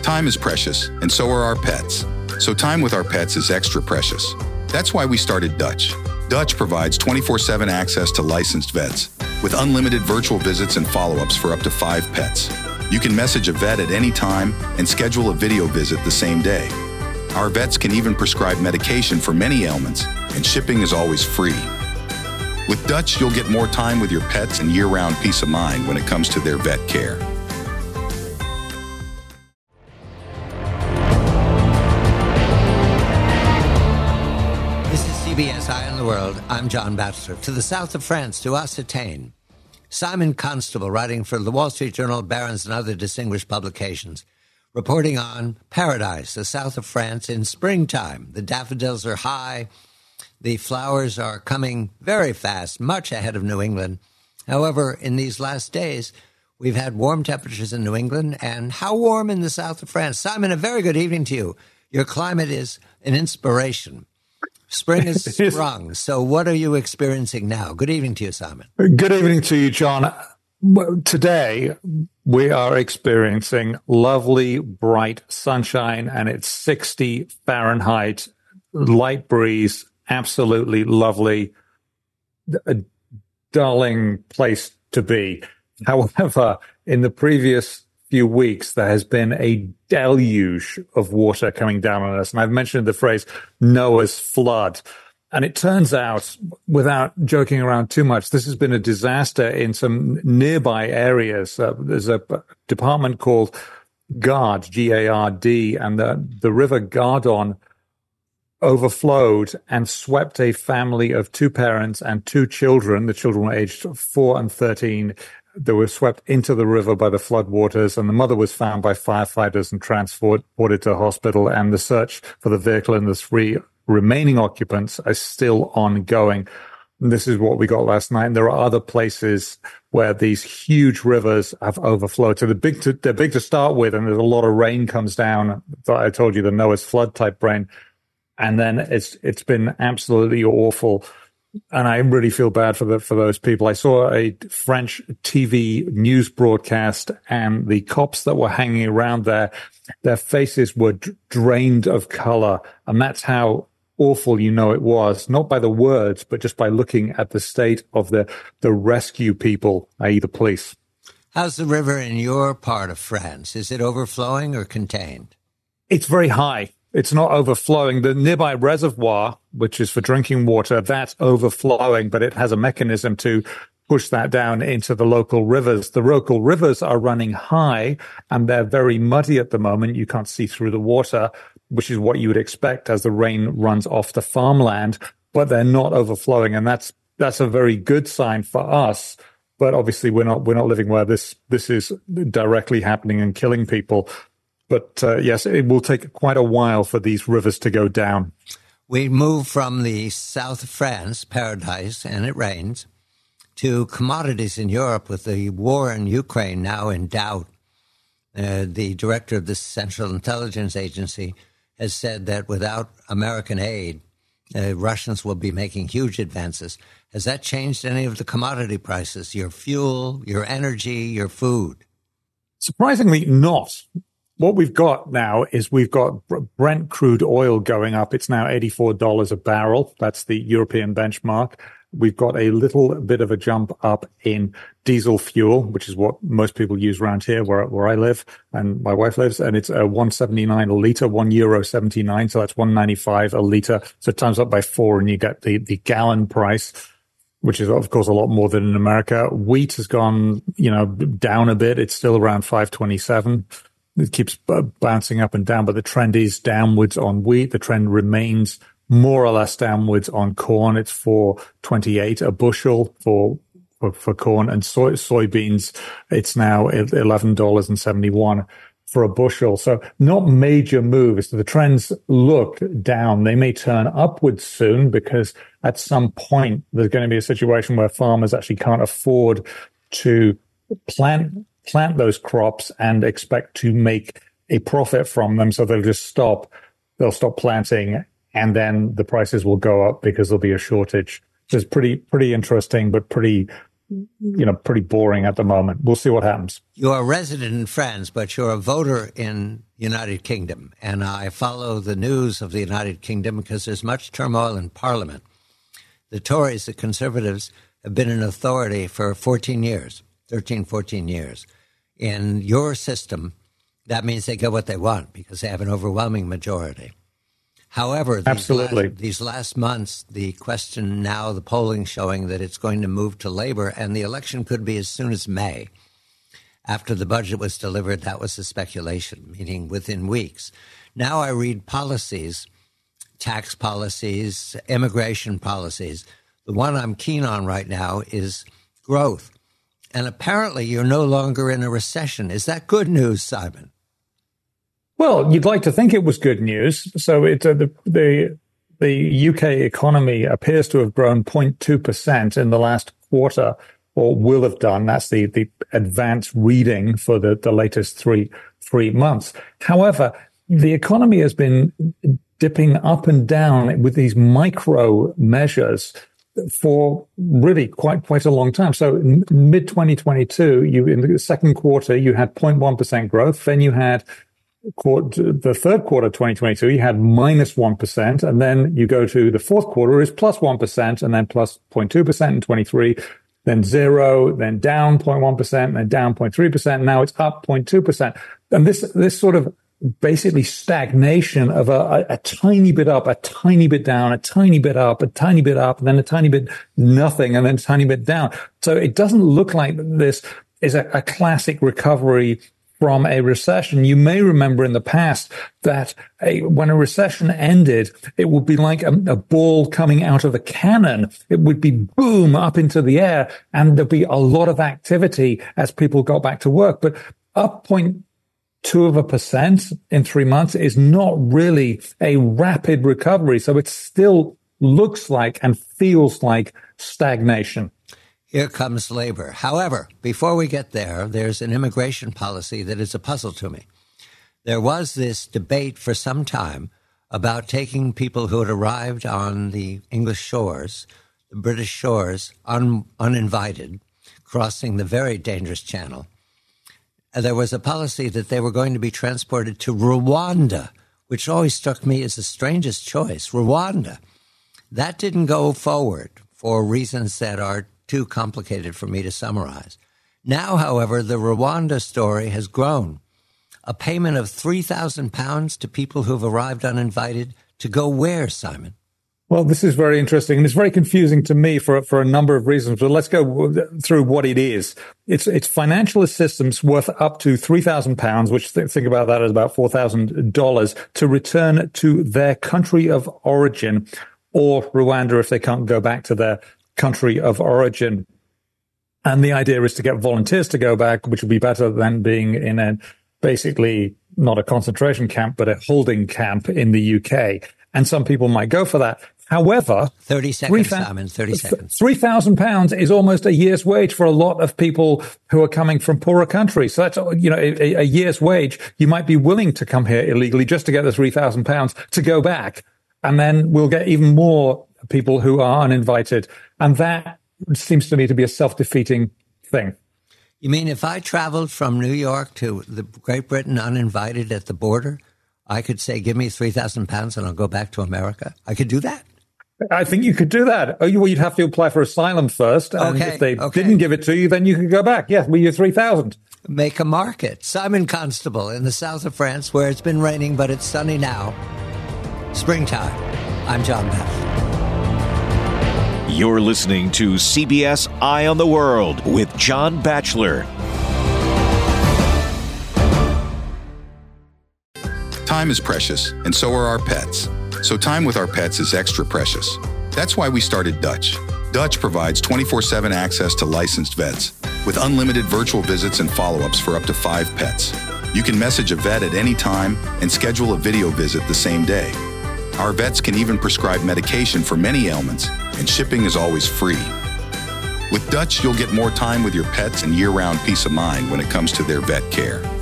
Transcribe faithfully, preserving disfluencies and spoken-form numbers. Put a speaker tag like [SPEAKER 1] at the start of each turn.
[SPEAKER 1] Time is precious, and so are our pets. So time with our pets is extra precious. That's why we started Dutch. Dutch provides twenty-four seven access to licensed vets with unlimited virtual visits and follow-ups for up to five pets. You can message a vet at any time and schedule a video visit the same day. Our vets can even prescribe medication for many ailments, and shipping is always free. With Dutch, you'll get more time with your pets and year-round peace of mind when it comes to their vet care.
[SPEAKER 2] This is C B S Eye on the World. I'm John Batchelor. To the south of France, to Occitane. Simon Constable, writing for the Wall Street Journal, Barron's, and other distinguished publications, reporting on Paradise, the south of France, in springtime. The daffodils are high. The flowers are coming very fast, much ahead of New England. However, in these last days, we've had warm temperatures in New England. And how warm in the south of France? Simon, a very good evening to you. Your climate is an inspiration. Spring has sprung. So what are you experiencing now? Good evening to you, Simon.
[SPEAKER 3] Good evening to you, John. Today, we are experiencing lovely, bright sunshine, and it's sixty Fahrenheit, light breeze, absolutely lovely, a darling place to be. However, in the previous few weeks, there has been a deluge of water coming down on us. And I've mentioned the phrase Noah's flood. And it turns out, without joking around too much, this has been a disaster in some nearby areas. Uh, there's a department called Gard, G A R D, and the, the river Gardon overflowed and swept a family of two parents and two children. The children were aged four and thirteen. They were swept into the river by the floodwaters, and the mother was found by firefighters and transported to hospital. And the search for the vehicle and the three remaining occupants are still ongoing. And this is what we got last night. And there are other places where these huge rivers have overflowed. So they're big to, they're big to start with, and there's a lot of rain comes down. I told you, the Noah's flood type rain. And then it's it's been absolutely awful. And I really feel bad for the, for those people. I saw a French T V news broadcast, and the cops that were hanging around there, their faces were d- drained of color. And that's how awful you know it was, not by the words, but just by looking at the state of the, the rescue people, that is the police.
[SPEAKER 2] How's the river in your part of France? Is it overflowing or contained?
[SPEAKER 3] It's very high. It's not overflowing. The nearby reservoir, which is for drinking water, that's overflowing, but it has a mechanism to push that down into the local rivers. The local rivers are running high, and they're very muddy at the moment. You can't see through the water, which is what you would expect as the rain runs off the farmland, but they're not overflowing. And that's, that's a very good sign for us. But obviously we're not, we're not living where this, this is directly happening and killing people. But uh, yes, it will take quite a while for these rivers to go down.
[SPEAKER 2] We move from the south of France, Paradise, and it rains, to commodities in Europe with the war in Ukraine now in doubt. Uh, the director of the Central Intelligence Agency has said that without American aid, uh, Russians will be making huge advances. Has that changed any of the commodity prices, your fuel, your energy, your food?
[SPEAKER 3] Surprisingly not. What we've got now is we've got Brent crude oil going up. It's now eighty-four dollars a barrel. That's the European benchmark. We've got a little bit of a jump up in diesel fuel, which is what most people use around here where, where I live and my wife lives. And it's a one seventy-nine a litre, one euro seventy-nine. So that's one ninety-five a litre. So it times up by four and you get the, the gallon price, which is, of course, a lot more than in America. Wheat has gone, you know, down a bit. It's still around five twenty-seven. It keeps bouncing up and down, but the trend is downwards on wheat. The trend remains more or less downwards on corn. It's four twenty-eight a bushel for for, for corn, and soy, soybeans, it's now eleven dollars and seventy-one for a bushel. So not major moves. The trends look down. They may turn upwards soon because at some point there's going to be a situation where farmers actually can't afford to plant plant those crops and expect to make a profit from them. So they'll just stop, they'll stop planting, and then the prices will go up because there'll be a shortage. So it's pretty, pretty interesting, but pretty you know, pretty boring at the moment. We'll see what happens.
[SPEAKER 2] You're a resident in France, but you're a voter in United Kingdom. And I follow the news of the United Kingdom because there's much turmoil in Parliament. The Tories, the Conservatives, have been in authority for fourteen years, thirteen, fourteen years. In your system, that means they get what they want because they have an overwhelming majority. However, these
[SPEAKER 3] Absolutely.
[SPEAKER 2] Last, these last months, the question now, the polling showing that it's going to move to Labour, and the election could be as soon as May. After the budget was delivered, that was the speculation, meaning within weeks. Now I read policies, tax policies, immigration policies. The one I'm keen on right now is growth. And apparently you're no longer in a recession. Is that good news, Simon?
[SPEAKER 3] Well, you'd like to think it was good news. So it, uh, the, the the U K economy appears to have grown zero point two percent in the last quarter, or will have done. That's the, the advanced reading for the, the latest three three months. However, the economy has been dipping up and down with these micro measures for really quite quite a long time. So in mid twenty twenty-two, you in the second quarter, you had zero point one percent growth. Then you had the third quarter twenty twenty-two, you had minus one percent. And then you go to the fourth quarter is plus one percent and then plus zero point two percent in twenty-three, then zero, then down zero point one percent, then down zero point three percent. Now it's up zero point two percent. And this, this sort of basically stagnation of a, a, a tiny bit up, a tiny bit down, a tiny bit up, a tiny bit up, and then a tiny bit nothing, and then a tiny bit down. So it doesn't look like this is a, a classic recovery from a recession. You may remember in the past that a, when a recession ended, it would be like a, a ball coming out of a cannon. It would be boom up into the air, and there'd be a lot of activity as people got back to work. But up zero point two of a percent in three months is not really a rapid recovery. So it still looks like and feels like stagnation.
[SPEAKER 2] Here comes labor. However, before we get there, there's an immigration policy that is a puzzle to me. There was this debate for some time about taking people who had arrived on the English shores, the British shores, un- uninvited, crossing the very dangerous channel. And there was a policy that they were going to be transported to Rwanda, which always struck me as the strangest choice, Rwanda. That didn't go forward for reasons that are too complicated for me to summarize. Now, however, the Rwanda story has grown. A payment of three thousand pounds to people who've arrived uninvited to go where, Simon?
[SPEAKER 3] Well, this is very interesting, and it's very confusing to me for for a number of reasons. But let's go through what it is. It's it's financial assistance worth up to three thousand pounds, which th- think about that as about four thousand dollars, to return to their country of origin, or Rwanda if they can't go back to their country of origin. And the idea is to get volunteers to go back, which would be better than being in a basically not a concentration camp, but a holding camp in the U K. And some people might go for that. However,
[SPEAKER 2] thirty seconds, Simon, thirty seconds.
[SPEAKER 3] three thousand pounds is almost a year's wage for a lot of people who are coming from poorer countries. So that's, you know, a, a year's wage. You might be willing to come here illegally just to get the three thousand pounds to go back. And then we'll get even more people who are uninvited. And that seems to me to be a self-defeating thing.
[SPEAKER 2] You mean if I traveled from New York to the Great Britain uninvited at the border, I could say, give me three thousand pounds and I'll go back to America? I could do that?
[SPEAKER 3] I think you could do that. Oh, well, you'd have to apply for asylum first. And
[SPEAKER 2] okay,
[SPEAKER 3] if they
[SPEAKER 2] okay.
[SPEAKER 3] didn't give it to you, then you could go back. Yes, with your three thousand.
[SPEAKER 2] Make a market. Simon Constable in the south of France, where it's been raining, but it's sunny now. Springtime. I'm John Batchelor.
[SPEAKER 4] You're listening to C B S Eye on the World with John Batchelor.
[SPEAKER 1] Time is precious, and so are our pets. So time with our pets is extra precious. That's why we started Dutch. Dutch provides twenty-four seven access to licensed vets with unlimited virtual visits and follow-ups for up to five pets. You can message a vet at any time and schedule a video visit the same day. Our vets can even prescribe medication for many ailments, and shipping is always free. With Dutch, you'll get more time with your pets and year-round peace of mind when it comes to their vet care.